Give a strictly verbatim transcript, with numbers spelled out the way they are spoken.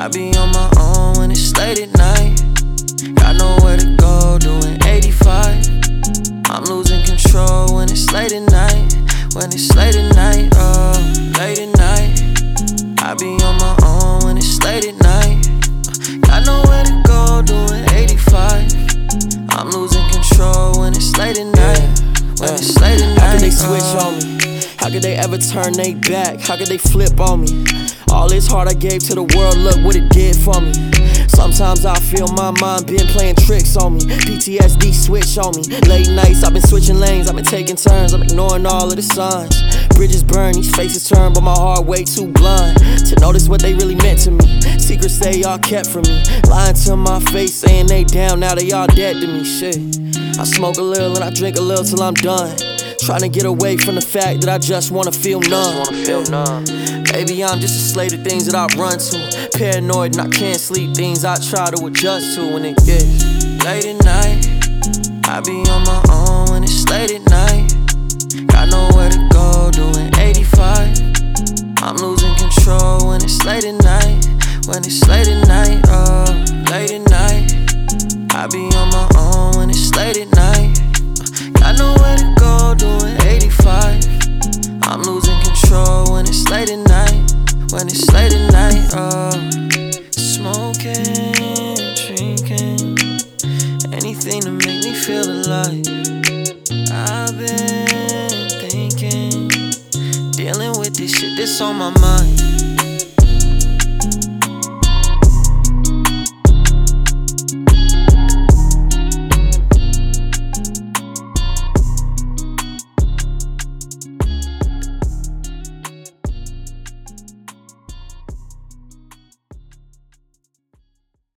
be on my own when it's late at night. Got nowhere to go, doing eighty-five. I'm losing control when it's late at night. When it's late at night, oh, late at night. I be on my own when it's late at night. Got nowhere to go, doing eighty-five. I'm losing control when it's late at night. When it's late at night. How could they switch on me? How could they ever turn they back? How could they flip on me? All this heart I gave to the world, look what it did for me. Sometimes I feel my mind been playing tricks on me. P T S D switch on me. Late nights, I've been switching lanes, I've been taking turns, I'm ignoring all of the signs. Bridges burn, these faces turn, but my heart way too blind to notice what they really meant to me. Secrets they all kept from me, lying to my face, saying they down, now they all dead to me. Shit, I smoke a little and I drink a little till I'm done, trying to get away from the fact that I just wanna feel numb. Just wanna feel numb. Baby, I'm just a slave to things that I run to. Paranoid and I can't sleep, things I try to adjust to when it gets late at night. I be on my own when it's late at night. Got nowhere to go, doing eighty-five. I'm losing control when it's late at night. When it's late at night, oh, late at night. I be on my own when it's late at night. Got nowhere to go, doing eighty-five. I'm losing control when it's late at night. When it's late at night, oh. Smoking, drinking, anything to make me feel alive. I've been thinking, dealing with this shit that's on my mind.